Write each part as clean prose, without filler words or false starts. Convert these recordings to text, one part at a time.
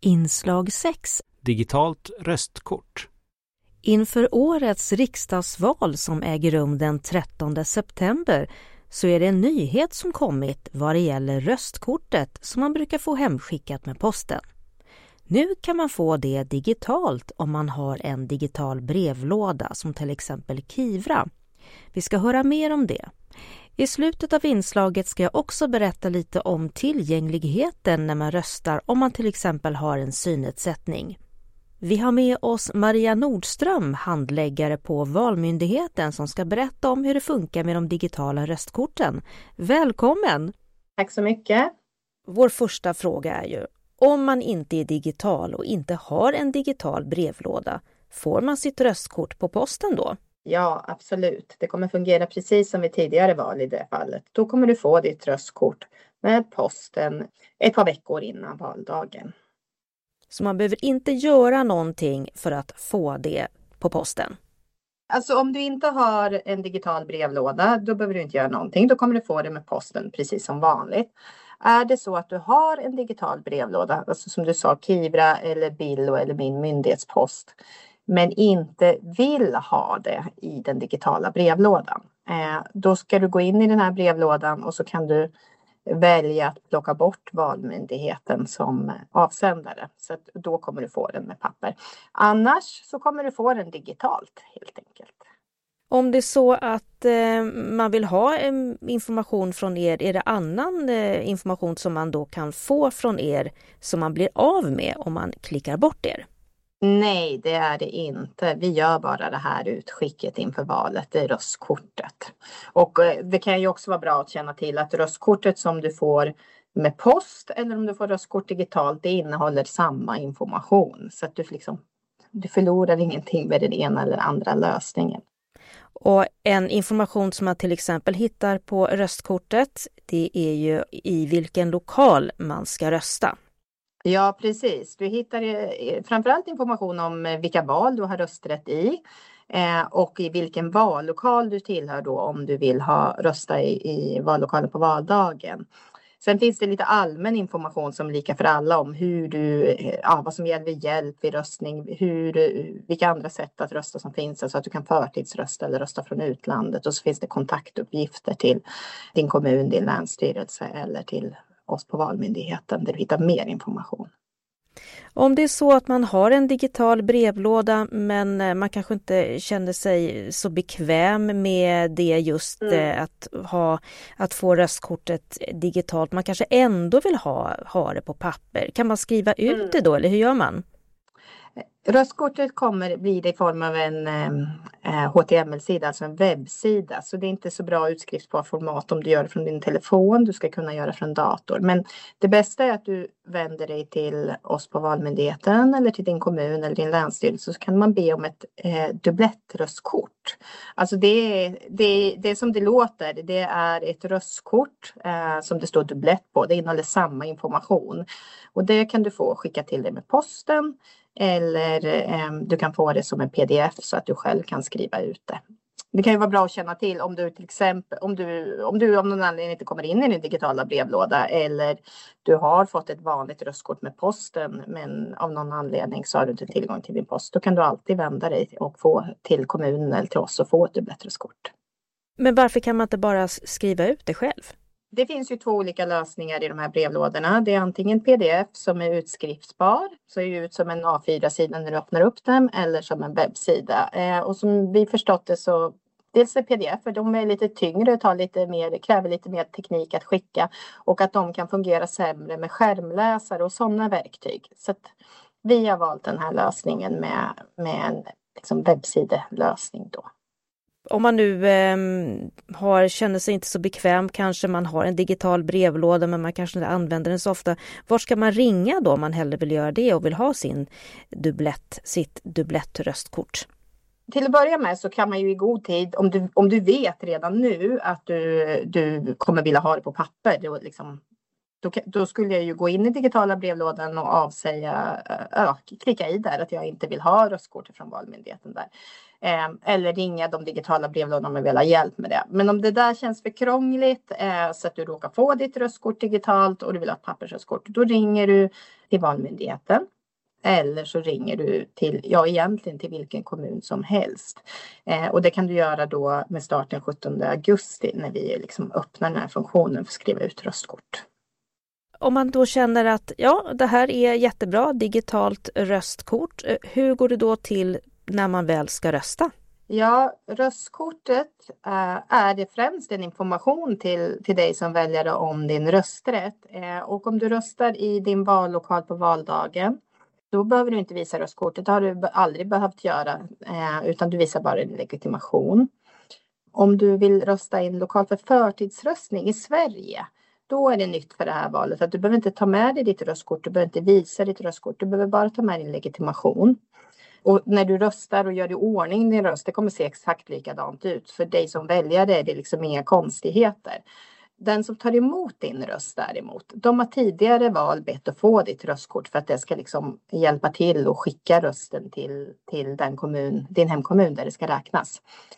Inslag 6. Digitalt röstkort. Inför årets riksdagsval som äger rum den 13 september så är det en nyhet som kommit vad det gäller röstkortet som man brukar få hemskickat med posten. Nu kan man få det digitalt om man har en digital brevlåda som till exempel Kivra. Vi ska höra mer om det. I slutet av inslaget ska jag också berätta lite om tillgängligheten när man röstar om man till exempel har en synnedsättning. Vi har med oss Maria Nordström, handläggare på Valmyndigheten, som ska berätta om hur det funkar med de digitala röstkorten. Välkommen! Tack så mycket. Vår första fråga är ju, om man inte är digital och inte har en digital brevlåda, får man sitt röstkort på posten då? Ja, absolut. Det kommer fungera precis som vid tidigare val i det fallet. Då kommer du få ditt röstkort med posten ett par veckor innan valdagen. Så man behöver inte göra någonting för att få det på posten? Alltså om du inte har en digital brevlåda, då behöver du inte göra någonting. Då kommer du få det med posten precis som vanligt. Är det så att du har en digital brevlåda, alltså som du sa Kivra eller Billo eller Min myndighetspost, men inte vill ha det i den digitala brevlådan, då ska du gå in i den här brevlådan och så kan du välja att plocka bort Valmyndigheten som avsändare. Så att då kommer du få den med papper. Annars så kommer du få den digitalt helt enkelt. Om det är så att man vill ha information från er, är det annan information som man då kan få från er som man blir av med om man klickar bort er? Nej, det är det inte. Vi gör bara det här utskicket inför valet, det är röstkortet. Och det kan ju också vara bra att känna till att röstkortet som du får med post eller om du får röstkort digitalt, det innehåller samma information. Så att du förlorar ingenting med den ena eller andra lösningen. Och en information som man till exempel hittar på röstkortet, det är ju i vilken lokal man ska rösta. Ja, precis. Du hittar framförallt information om vilka val du har rösträtt i och i vilken vallokal du tillhör då om du vill rösta i vallokalen på valdagen. Sen finns det lite allmän information som är lika för alla om vad som gäller vid hjälp vid röstning, vilka andra sätt att rösta som finns, alltså att du kan förtidsrösta eller rösta från utlandet, och så finns det kontaktuppgifter till din kommun, din länsstyrelse eller till oss på Valmyndigheten där du hittar mer information. Om det är så att man har en digital brevlåda men man kanske inte känner sig så bekväm med det just att få röstkortet digitalt. Man kanske ändå vill ha det på papper. Kan man skriva ut det då eller hur gör man? Röstkortet blir det i form av en HTML-sida, alltså en webbsida. Så det är inte så bra utskriftsbart format om du gör det från din telefon. Du ska kunna göra det från dator. Men det bästa är att du vänder dig till oss på Valmyndigheten eller till din kommun eller din länsstyrelse. Så kan man be om ett dubblettröstkort. Alltså det som det låter, det är ett röstkort som det står dubblett på. Det innehåller samma information. Och det kan du få skicka till dig med posten. Eller du kan få det som en pdf så att du själv kan skriva ut det. Det kan ju vara bra att känna till om du till exempel om du av någon anledning inte kommer in i din digitala brevlåda eller du har fått ett vanligt röstkort med posten men av någon anledning så har du inte tillgång till din post. Då kan du alltid vända dig och få till kommunen eller till oss och få ett dublettröstkort. Men varför kan man inte bara skriva ut det själv? Det finns ju två olika lösningar i de här brevlådorna. Det är antingen pdf som är utskriftsbar, så är det ut som en A4-sida när du öppnar upp den, eller som en webbsida. Och som vi förstått det så, dels är pdf, för de är lite tyngre, kräver lite mer teknik att skicka och att de kan fungera sämre med skärmläsare och sådana verktyg. Så att vi har valt den här lösningen med en webbsidelösning då. Om man nu känner sig inte så bekväm, kanske man har en digital brevlåda men man kanske inte använder den så ofta. Var ska man ringa då om man hellre vill göra det och vill ha sitt dubblettröstkort? Till att börja med så kan man ju i god tid, om du vet redan nu att du kommer vilja ha det på papper, Då skulle jag ju gå in i digitala brevlådan och avsäga, klicka i där att jag inte vill ha röstkort från Valmyndigheten där. Eller ringa de digitala brevlådorna om jag vill ha hjälp med det. Men om det där känns för krångligt så att du råkar få ditt röstkort digitalt och du vill ha ett pappersröstkort, då ringer du till Valmyndigheten. Eller så ringer du egentligen till vilken kommun som helst. Och det kan du göra då med start den 17 augusti när vi liksom öppnar den här funktionen för att skriva ut röstkort. Om man då känner att det här är jättebra, digitalt röstkort, hur går det då till när man väl ska rösta? Ja, röstkortet är det främst en information till dig som väljare om din rösträtt. Och om du röstar i din vallokal på valdagen, då behöver du inte visa röstkortet. Det har du aldrig behövt göra, utan du visar bara din legitimation. Om du vill rösta i en lokal för förtidsröstning i Sverige, då är det nytt för det här valet att du behöver inte ta med dig ditt röstkort, du behöver inte visa ditt röstkort, du behöver bara ta med din legitimation. Och när du röstar och gör i ordning din röst, det kommer se exakt likadant ut. För dig som väljare är det liksom inga konstigheter. Den som tar emot din röst däremot, de har tidigare val bett att få ditt röstkort för att det ska liksom hjälpa till och skicka rösten till den kommun, din hemkommun där det ska räknas.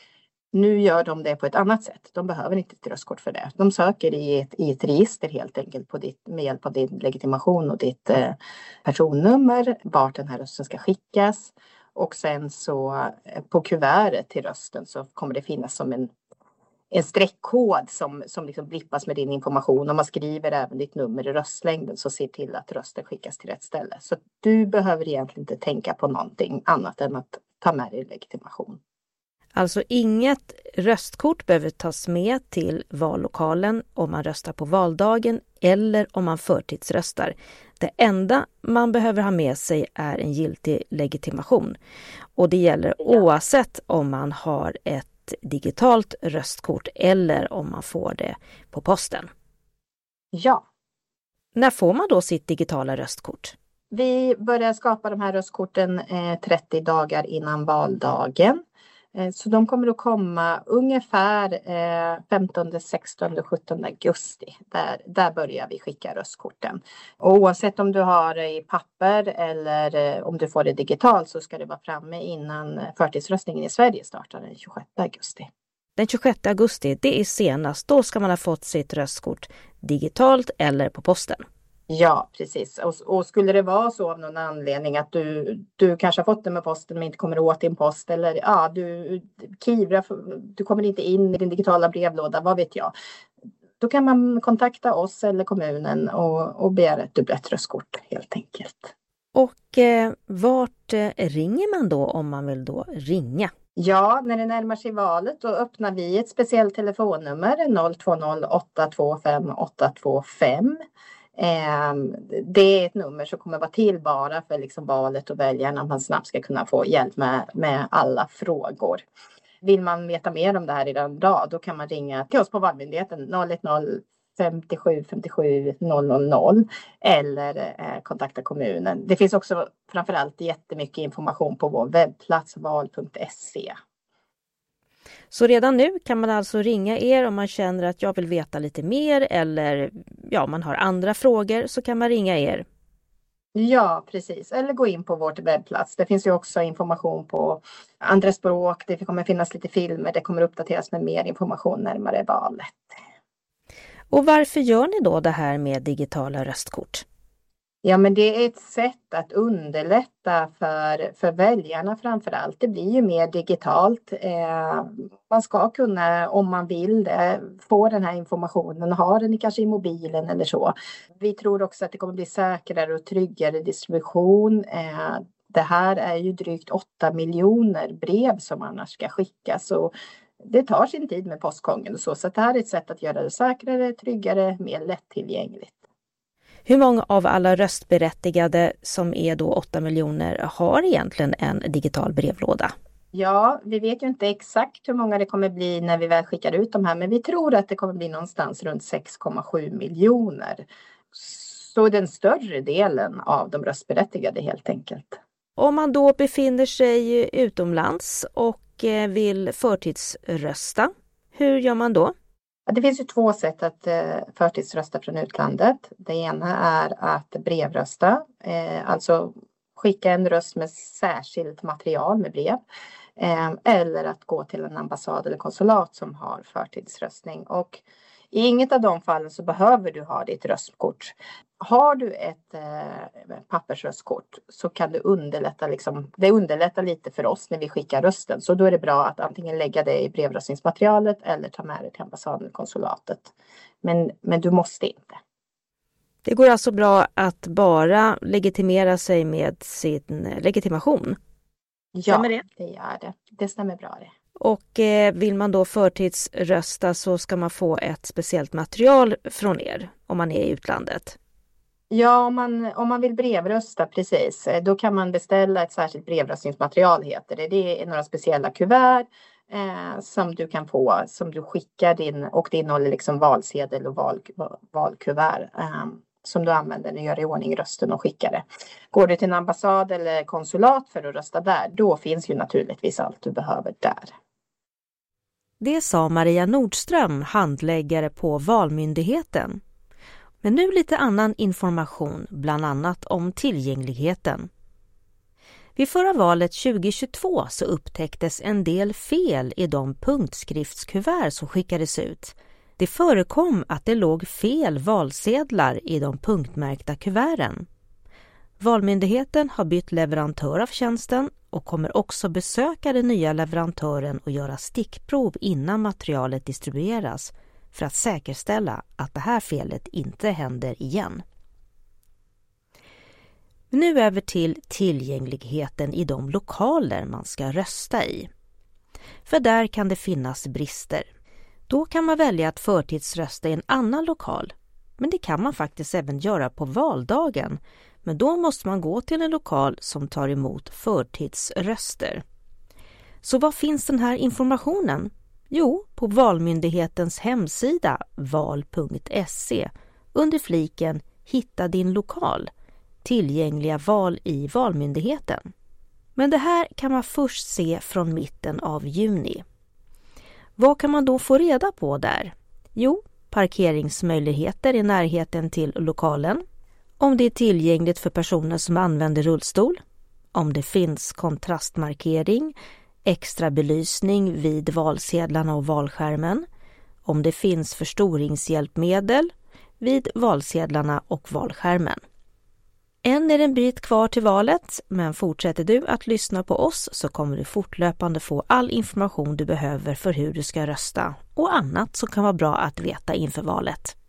Nu gör de det på ett annat sätt. De behöver inte ett röstkort för det. De söker i ett register helt enkelt med hjälp av din legitimation och ditt personnummer, vart den här rösten ska skickas. Och sen så på kuvertet till rösten så kommer det finnas som en streckkod som liksom blippas med din information. Och man skriver även ditt nummer i röstlängden så se till att rösten skickas till rätt ställe. Så du behöver egentligen inte tänka på någonting annat än att ta med dig legitimation. Alltså inget röstkort behöver tas med till vallokalen om man röstar på valdagen eller om man förtidsröstar. Det enda man behöver ha med sig är en giltig legitimation. Och det gäller oavsett om man har ett digitalt röstkort eller om man får det på posten. Ja. När får man då sitt digitala röstkort? Vi börjar skapa de här röstkorten 30 dagar innan valdagen. Så de kommer att komma ungefär 15, 16, 17 augusti. Där börjar vi skicka röstkorten. Och oavsett om du har det i papper eller om du får det digitalt så ska det vara framme innan förtidsröstningen i Sverige startar den 26 augusti. Den 26 augusti, det är senast. Då ska man ha fått sitt röstkort digitalt eller på posten. Ja, precis. Och skulle det vara så av någon anledning att du kanske har fått det med posten men inte kommer åt din post eller du kommer inte in i din digitala brevlåda, vad vet jag. Då kan man kontakta oss eller kommunen och begära ett dubbelt röstkort helt enkelt. Och vart ringer man då om man vill då ringa? Ja, när det närmar sig valet då öppnar vi ett speciellt telefonnummer 020 825 825. Det är ett nummer som kommer vara till bara för liksom valet och väljarna att man snabbt ska kunna få hjälp med alla frågor. Vill man veta mer om det här redan idag då kan man ringa till oss på Valmyndigheten 010 57 57 000 eller kontakta kommunen. Det finns också framförallt jättemycket information på vår webbplats val.se. Så redan nu kan man alltså ringa er om man känner att jag vill veta lite mer eller man har andra frågor så kan man ringa er. Ja, precis. Eller gå in på vårt webbplats. Det finns ju också information på andra språk. Det kommer finnas lite filmer. Det kommer uppdateras med mer information närmare valet. Och varför gör ni då det här med digitala röstkort? Ja, men det är ett sätt att underlätta för väljarna framförallt. Det blir ju mer digitalt. Man ska kunna, om man vill det, få den här informationen och ha den kanske i mobilen eller så. Vi tror också att det kommer bli säkrare och tryggare distribution. Det här är ju drygt 8 miljoner brev som annars ska skickas. Så det tar sin tid med postgången och så det här är ett sätt att göra det säkrare, tryggare, mer lättillgängligt. Hur många av alla röstberättigade som är då 8 miljoner har egentligen en digital brevlåda? Ja, vi vet ju inte exakt hur många det kommer bli när vi väl skickar ut de här. Men vi tror att det kommer bli någonstans runt 6,7 miljoner. Så den större delen av de röstberättigade helt enkelt. Om man då befinner sig utomlands och vill förtidsrösta, hur gör man då? Det finns ju 2 sätt att förtidsrösta från utlandet. Det ena är att brevrösta, alltså skicka en röst med särskilt material med brev. Eller att gå till en ambassad eller konsulat som har förtidsröstning. Och i inget av de fallen så behöver du ha ditt röstkort. Har du ett pappersröstkort så kan det underlätta, det underlättar lite för oss när vi skickar rösten. Så då är det bra att antingen lägga det i brevröstningsmaterialet eller ta med det till ambassaden eller konsulatet. Men du måste inte. Det går alltså bra att bara legitimera sig med sin legitimation? Ja, det gör det. Det stämmer bra det. Och vill man då förtidsrösta så ska man få ett speciellt material från er om man är i utlandet? Ja, om man vill brevrösta, precis. Då kan man beställa ett särskilt brevröstningsmaterial heter det. Det är några speciella kuvert som du kan få, som du skickar in, och det innehåller valsedel och valkuvert som du använder när du gör i ordning rösten och skickar det. Går du till en ambassad eller konsulat för att rösta där, då finns ju naturligtvis allt du behöver där. Det sa Maria Nordström, handläggare på Valmyndigheten. Men nu lite annan information, bland annat om tillgängligheten. Vid förra valet 2022 så upptäcktes en del fel i de punktskriftskuvert som skickades ut. Det förekom att det låg fel valsedlar i de punktmärkta kuverten. Valmyndigheten har bytt leverantör av tjänsten och kommer också besöka den nya leverantören och göra stickprov innan materialet distribueras för att säkerställa att det här felet inte händer igen. Nu över till tillgängligheten i de lokaler man ska rösta i. För där kan det finnas brister. Då kan man välja att förtidsrösta i en annan lokal. Men det kan man faktiskt även göra på valdagen. Men då måste man gå till en lokal som tar emot förtidsröster. Så var finns den här informationen? Jo, på Valmyndighetens hemsida val.se under fliken Hitta din lokal. Tillgängliga val i Valmyndigheten. Men det här kan man först se från mitten av juni. Vad kan man då få reda på där? Jo, parkeringsmöjligheter i närheten till lokalen. Om det är tillgängligt för personer som använder rullstol. Om det finns kontrastmarkering, extra belysning vid valsedlarna och valskärmen. Om det finns förstoringshjälpmedel vid valsedlarna och valskärmen. Än är det en bit kvar till valet, men fortsätter du att lyssna på oss så kommer du fortlöpande få all information du behöver för hur du ska rösta och annat som kan vara bra att veta inför valet.